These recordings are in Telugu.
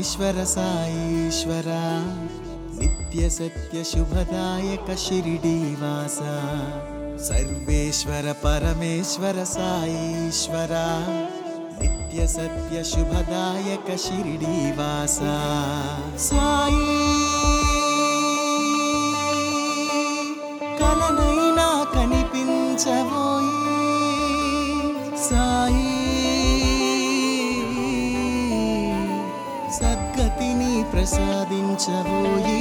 పరమేశ్వర సాయీశ్వర నిత్య సత్య శుభదాయక షిరిడీవాస సర్వేశ్వర పరమేశ్వర సాయీశ్వర నిత్య సత్య శుభదాయక షిరిడీవాస సాయి కలనైనా కనిపించబోయి సాయి సద్గతిని ప్రసాదించబోయి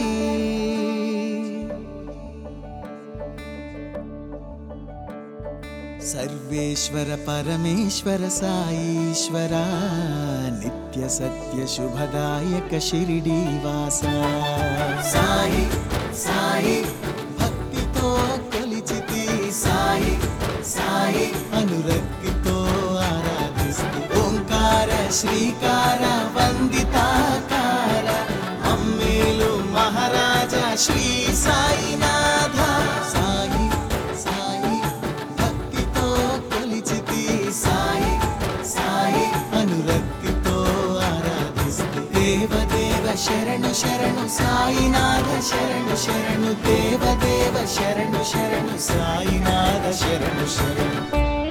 సర్వేశ్వర పరమేశ్వర సాయీశ్వర నిత్య సత్య శుభదాయక షిరిడీవాస సాయి సాయి భక్తితో కొలిచితి సాయి సాయి అనురక్తితో ఆరాధిస్తూ ఓంకార శ్రీకార వందితాకార అమ్మేలు మహారాజా శ్రీ సాయినాథ సాయి సాయి భక్తితో కొలిచితి సాయి సాయి అనురక్తితో ఆరాధిస్తూ దేవదేవ శరణు శరణు సాయినాథ శరణు శరణు దేవదేవ శరణు శరణు సాయినాథ శరణు శరణు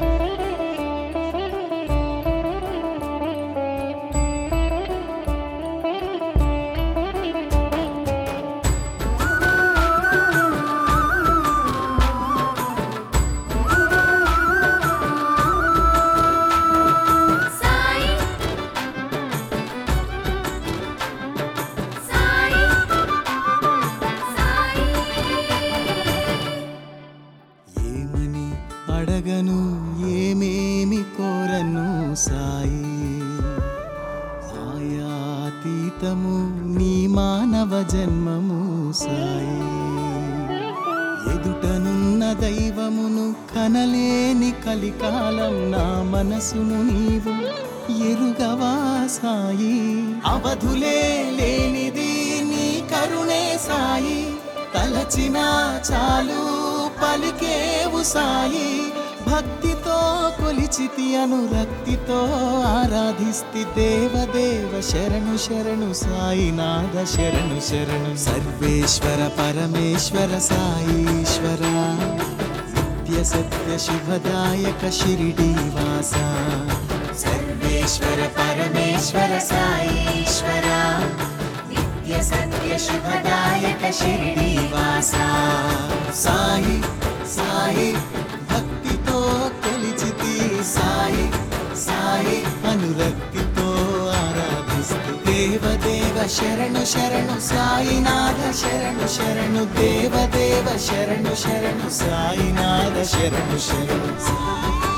అడగను ఏమేమి కోరను సాయి మాయాతీతము నీ మానవ జన్మము సాయి ఎదుటనున్న దైవమును కనలేని కలికాలం నా మనసును నీవు ఎరుగవా సాయి అవధులే లేనిది నీ కరుణే సాయి తలచినా చాలు పలికేవు సాయి భక్తితో కొలిచితి అనురక్తితో ఆరాధిస్తి దేవదేవ శరణు శరణు సాయినాథ శరణు శరణు సర్వేశ్వర పరమేశ్వర సాయీశ్వర నిత్య సత్య శుభదాయక షిరిడీవాస సర్వేశ్వర పరమేశ్వర సాయీశ్వర నిత్య సత్య శుభదాయక షిరిడీవాస సాయి సాయి భక్తితో కొలిచితి సాయి సాయి అనురక్తితో ఆరాధిస్తూ దేవదేవ శరణు శరణు సాయినాథ శరణు శరణు దేవదేవ శరణు శరణు సాయినాథ శరణు శరణు